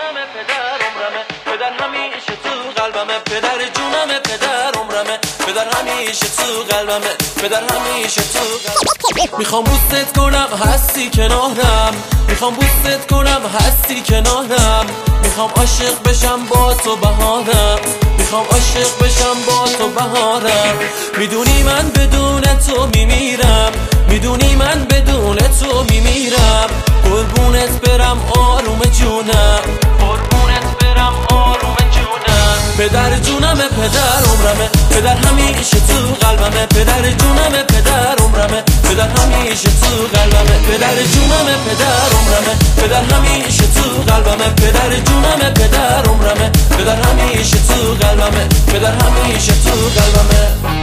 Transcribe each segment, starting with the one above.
جونمه پدر عمرمه، پدر همیشه تو قلبمه، پدر جونمه پدر عمرمه، پدر همیشه تو قلبمه، پدر همیشه تو قلبمه. میخوام بوست کنم هستی کنارم، میخوام بوست کنم هستی کنارم، میخوام عاشق بشم با تو بهارم، میخوام عاشق بشم با تو بهارم. میدونی من بدون تو میمیرم، میدونی من بدون تو میمیرم. قربونت برم آروم جونم، قربونت برم آروم جونم. پدر جونمه پدر عمرمه، پدر همیشه تو قلبمه، پدر جونمه پدر عمرمه، پدر همیشه تو قلبمه، پدر جونمه پدر عمرمه، پدر همیشه تو قلبمه، پدر جونمه پدر عمرمه، پدر همیشه تو قلبمه، پدر همیشه تو قلبمه.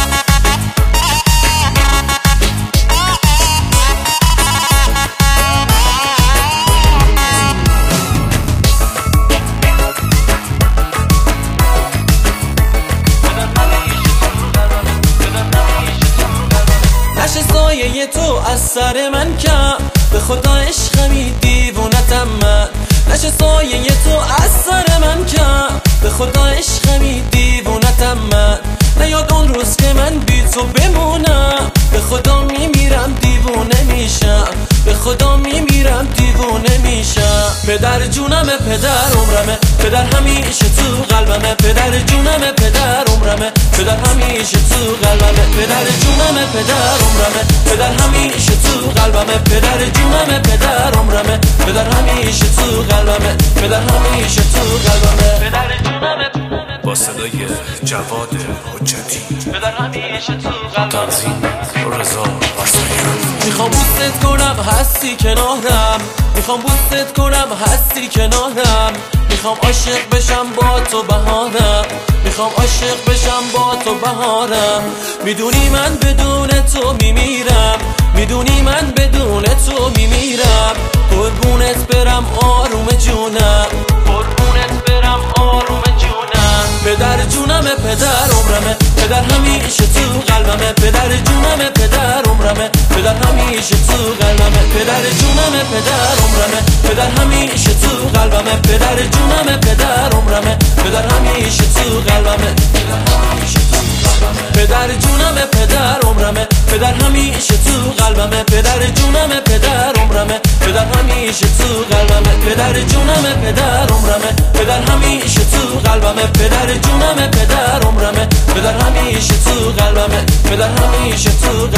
نشه سایه تو از سر من کم، به خدا عشقمی دیوونتم من. نشه سایه تو از سر من کم، به خدا عشقمی دیوونتم من. نیاد اون روز که من بی تو بمونم، به خدا میمیرم دیوونه میشم، به خدا میمیرم دیوونه میشم. پدر جونمه پدر عمرمه، پدر همیشه تو قلبمه، پدر جونمه پدر عمرمه، پدر همیشه تو قلبمه، پدر جونمه پدر عمرمه، پدر همیشه تو قلبمه، پدر جونمه پدر عمرمه، پدر همیشه تو قلبمه، پدر همیشه تو قلبمه. پدر جونمه با صدای جواد حجتی، پدر همیشه تو قلبمه. تنظیم رضا بسریان. میخوام بوست کنم هستی کنارم، میخوام بوست کنم هستی کنارم، میخوام عاشق بشم با تو بهارم، میخوام عاشق بشم با تو بهارم. میدونی من بدون تو میمیرم، میدونی من بدون تو میمیرم. قربونت برم آروم جونم، قربونت برم آروم جونم. پدر جونمه پدر عمرمه، پدر همیشه تو قلبمه، پدر جونمه پدر عمرمه، پدر همیشه تو قلبمه، پدر جونمه پدر عمرمه، پدر همیشه تو قلبمه، پدر جونمه پدر عمرمه، پدر همیشه تو قلبمه، پدر همیشه تو قلبمه. پدر جونمه پدر عمرمه، پدر همیشه تو قلبمه، پدر جونمه پدر عمرمه، پدر همیشه تو قلبمه، پدر جونمه پدر عمرمه، پدر همیشه تو قلبمه، پدر جونمه پدر عمرمه، پدر همیشه تو قلبمه، پدر همیشه تو